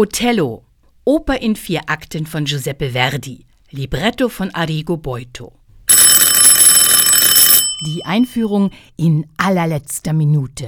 Otello, Oper in 4 Akten von Giuseppe Verdi, Libretto von Arrigo Boito. Die Einführung in allerletzter Minute.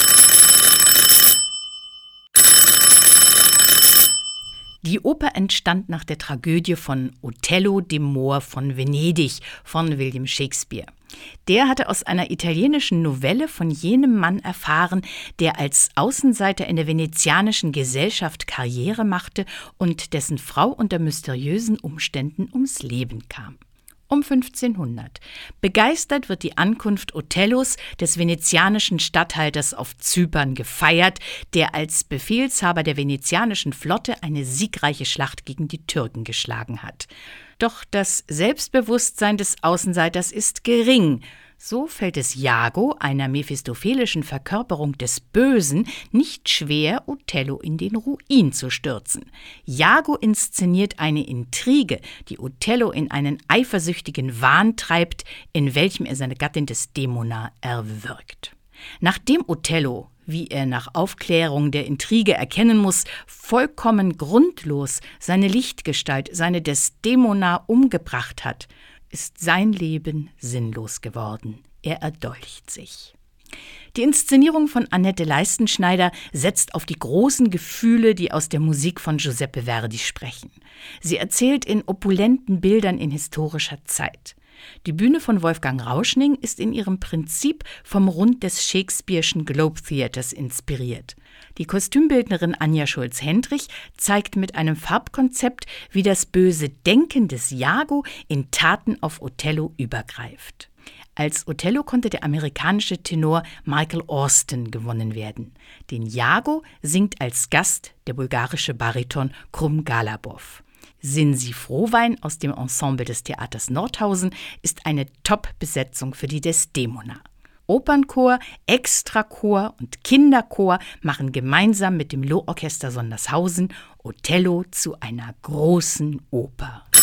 Die Oper entstand nach der Tragödie von Otello, dem Moor von Venedig von William Shakespeare. Der hatte aus einer italienischen Novelle von jenem Mann erfahren, der als Außenseiter in der venezianischen Gesellschaft Karriere machte und dessen Frau unter mysteriösen Umständen ums Leben kam. Um 1500. Begeistert wird die Ankunft Otellos, des venezianischen Statthalters auf Zypern, gefeiert, der als Befehlshaber der venezianischen Flotte eine siegreiche Schlacht gegen die Türken geschlagen hat. Doch das Selbstbewusstsein des Außenseiters ist gering. So fällt es Iago, einer mephistophelischen Verkörperung des Bösen, nicht schwer, Otello in den Ruin zu stürzen. Iago inszeniert eine Intrige, die Otello in einen eifersüchtigen Wahn treibt, in welchem er seine Gattin Desdemona erwürgt. Nachdem Otello, wie er nach Aufklärung der Intrige erkennen muss, vollkommen grundlos seine Lichtgestalt, seine Desdemona, umgebracht hat, ist sein Leben sinnlos geworden. Er erdolcht sich. Die Inszenierung von Annette Leistenschneider setzt auf die großen Gefühle, die aus der Musik von Giuseppe Verdi sprechen. Sie erzählt in opulenten Bildern in historischer Zeit. Die Bühne von Wolfgang Rauschning ist in ihrem Prinzip vom Rund des Shakespeare'schen Globe Theaters inspiriert. Die Kostümbildnerin Anja Schulz-Hendrich zeigt mit einem Farbkonzept, wie das böse Denken des Iago in Taten auf Otello übergreift. Als Otello konnte der amerikanische Tenor Michael Austin gewonnen werden. Den Iago singt als Gast der bulgarische Bariton Krum Galabov. Sinsi Frohwein aus dem Ensemble des Theaters Nordhausen ist eine Top-Besetzung für die Desdemona. Opernchor, Extrachor und Kinderchor machen gemeinsam mit dem Lohorchester Sondershausen Otello zu einer großen Oper.